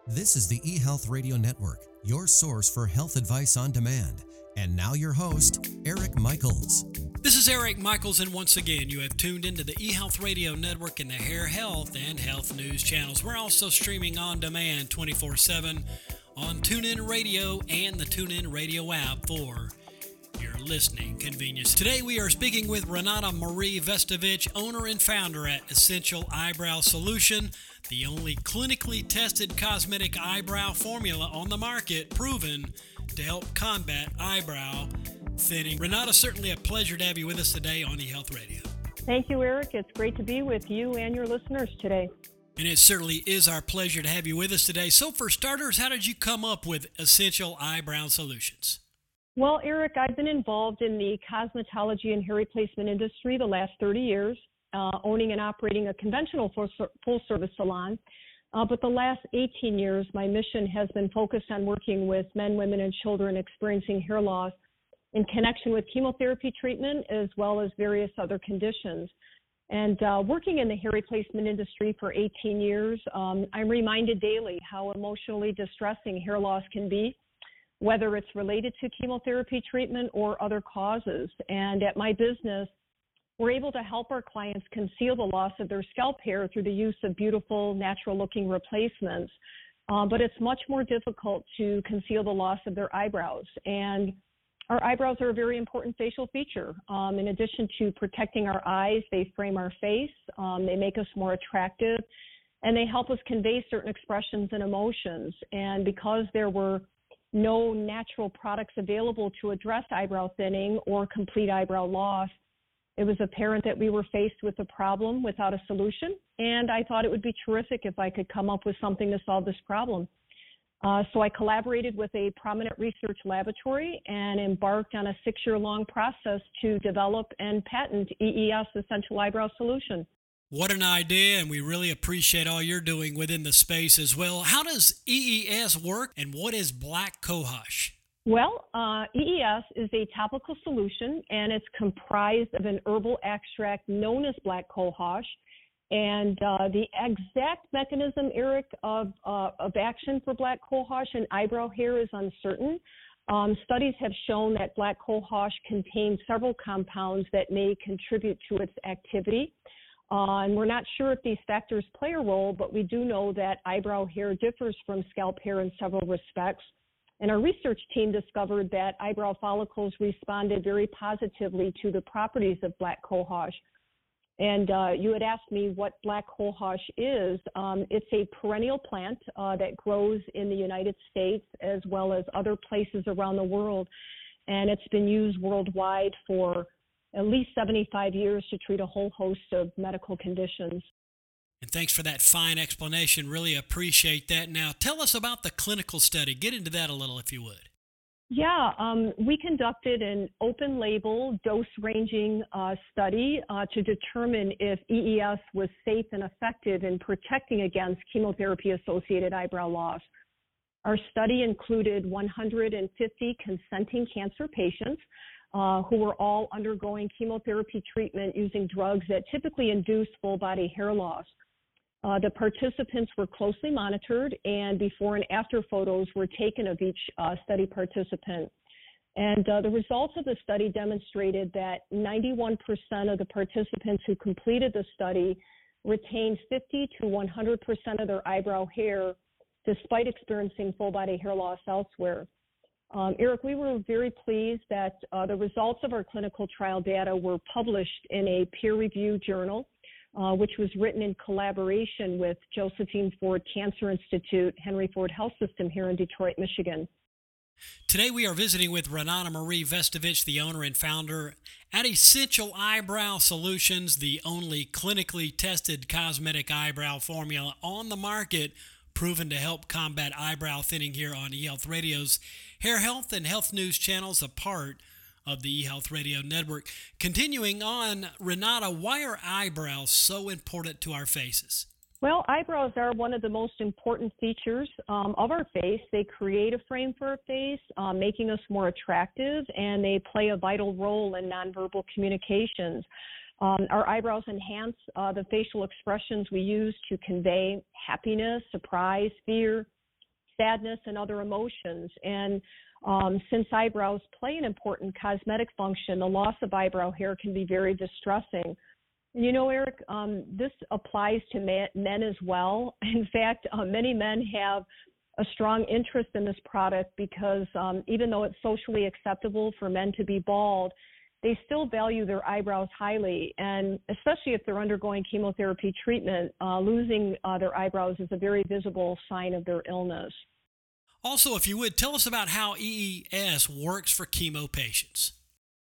This is the eHealth Radio Network, your source for health advice on demand. And now your host, Eric Michaels. This is Eric Michaels, and once again, you have tuned into the eHealth Radio Network and the Hair Health and Health News channels. We're also streaming on demand 24/7 on TuneIn Radio and the TuneIn Radio app for your listening convenience. Today we are speaking with Renata Marie Vestovich, owner and founder at Essential Eyebrow Solution, the only clinically tested cosmetic eyebrow formula on the market proven to help combat eyebrow thinning. Renata, certainly a pleasure to have you with us today on eHealth Radio. Thank you, Eric. It's great to be with you and your listeners today. And it certainly is our pleasure to have you with us today. So for starters, how did you come up with Essential Eyebrow Solutions? Well, Eric, I've been involved in the cosmetology and hair replacement industry the last 30 years, owning and operating a conventional full-service salon. But the last 18 years, my mission has been focused on working with men, women, and children experiencing hair loss in connection with chemotherapy treatment as well as various other conditions. And working in the hair replacement industry for 18 years, I'm reminded daily how emotionally distressing hair loss can be, whether it's related to chemotherapy treatment or other causes. And at my business, we're able to help our clients conceal the loss of their scalp hair through the use of beautiful, natural-looking replacements. But it's much more difficult to conceal the loss of their eyebrows. And our eyebrows are a very important facial feature. In addition to protecting our eyes, they frame our face, they make us more attractive, and they help us convey certain expressions and emotions. And because there were no natural products available to address eyebrow thinning or complete eyebrow loss, it was apparent that we were faced with a problem without a solution, and I thought it would be terrific if I could come up with something to solve this problem. So I collaborated with a prominent research laboratory and embarked on a 6-year-long process to develop and patent EES Essential Eyebrow Solution. What an idea, and we really appreciate all you're doing within the space as well. How does EES work, and what is Black Cohosh? Well, EES is a topical solution, and it's comprised of an herbal extract known as Black Cohosh. And the exact mechanism, Eric, of action for Black Cohosh and eyebrow hair is uncertain. Studies have shown that Black Cohosh contains several compounds that may contribute to its activity. And we're not sure if these factors play a role, but we do know that eyebrow hair differs from scalp hair in several respects. And our research team discovered that eyebrow follicles responded very positively to the properties of Black Cohosh. And you had asked me what Black Cohosh is. It's a perennial plant that grows in the United States as well as other places around the world. And it's been used worldwide for at least 75 years to treat a whole host of medical conditions. And thanks for that fine explanation. Really appreciate that. Now, tell us about the clinical study. Get into that a little, if you would. Yeah, we conducted an open-label dose-ranging study to determine if EES was safe and effective in protecting against chemotherapy-associated eyebrow loss. Our study included 150 consenting cancer patients who were all undergoing chemotherapy treatment using drugs that typically induce full-body hair loss. The participants were closely monitored, and before and after photos were taken of each study participant. And the results of the study demonstrated that 91% of the participants who completed the study retained 50 to 100% of their eyebrow hair despite experiencing full-body hair loss elsewhere. Eric, we were very pleased that the results of our clinical trial data were published in a peer-reviewed journal, which was written in collaboration with Josephine Ford Cancer Institute, Henry Ford Health System here in Detroit, Michigan. Today we are visiting with Renata Marie Vestovich, the owner and founder at Essential Eyebrow Solutions, the only clinically tested cosmetic eyebrow formula on the market proven to help combat eyebrow thinning here on eHealth Radio's Hair Health and Health News channels, a part of the eHealth Radio Network. Continuing on, Renata, why are eyebrows so important to our faces? Well, eyebrows are one of the most important features of our face. They create a frame for our face, making us more attractive, and they play a vital role in nonverbal communications. Our eyebrows enhance the facial expressions we use to convey happiness, surprise, fear, sadness, and other emotions. And since eyebrows play an important cosmetic function, the loss of eyebrow hair can be very distressing. You know, Eric, this applies to men as well. In fact, many men have a strong interest in this product because even though it's socially acceptable for men to be bald, they still value their eyebrows highly. And especially if they're undergoing chemotherapy treatment, losing their eyebrows is a very visible sign of their illness. Also, if you would, tell us about how EES works for chemo patients.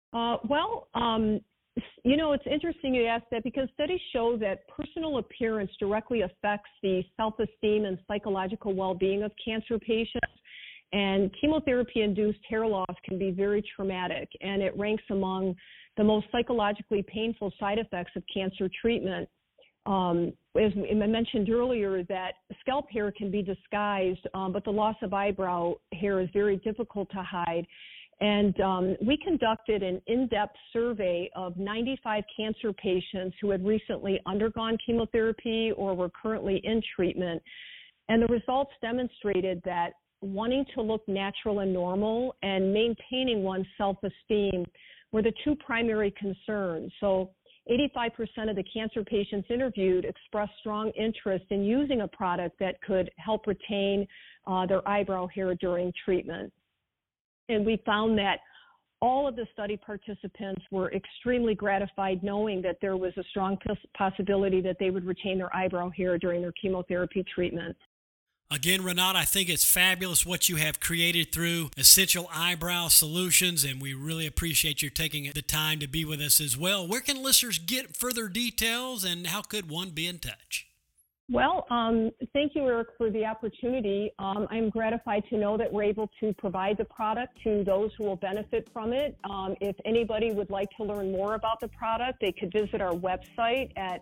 You know, it's interesting you ask that because studies show that personal appearance directly affects the self-esteem and psychological well-being of cancer patients. And chemotherapy-induced hair loss can be very traumatic, and it ranks among the most psychologically painful side effects of cancer treatment. As I mentioned earlier, that scalp hair can be disguised, but the loss of eyebrow hair is very difficult to hide. And we conducted an in-depth survey of 95 cancer patients who had recently undergone chemotherapy or were currently in treatment. And the results demonstrated that wanting to look natural and normal and maintaining one's self-esteem were the two primary concerns. So 85% of the cancer patients interviewed expressed strong interest in using a product that could help retain their eyebrow hair during treatment. And we found that all of the study participants were extremely gratified knowing that there was a strong possibility that they would retain their eyebrow hair during their chemotherapy treatment. Again, Renata, I think it's fabulous what you have created through Essential Eyebrow Solutions, and we really appreciate you taking the time to be with us as well. Where can listeners get further details, and how could one be in touch? Well, thank you, Eric, for the opportunity. I'm gratified to know that we're able to provide the product to those who will benefit from it. If anybody would like to learn more about the product, they could visit our website at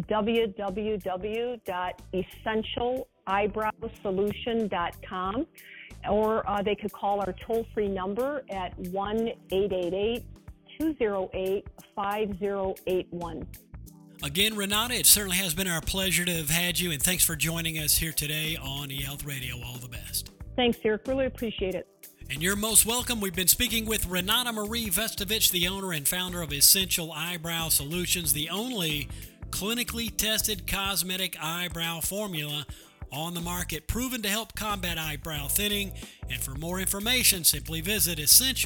www.essentialeyebrowsolution.com, or they could call our toll-free number at 1-888-208-5081. Again, Renata, it certainly has been our pleasure to have had you, and thanks for joining us here today on eHealth Radio. All the best. Thanks, Eric. Really appreciate it. And you're most welcome. We've been speaking with Renata Marie Vestovich, the owner and founder of Essential Eyebrow Solutions, the only clinically tested cosmetic eyebrow formula on the market, proven to help combat eyebrow thinning. And for more information, simply visit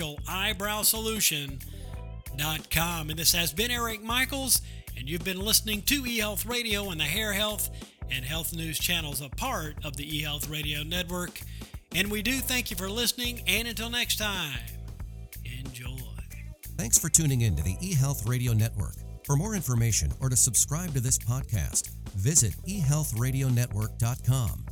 EssentialEyebrowSolution.com. And this has been Eric Michaels, and you've been listening to eHealth Radio and the Hair Health and Health News channels, a part of the eHealth Radio Network. And we do thank you for listening, and until next time, enjoy. Thanks for tuning in to the eHealth Radio Network. For more information or to subscribe to this podcast, visit eHealthRadioNetwork.com.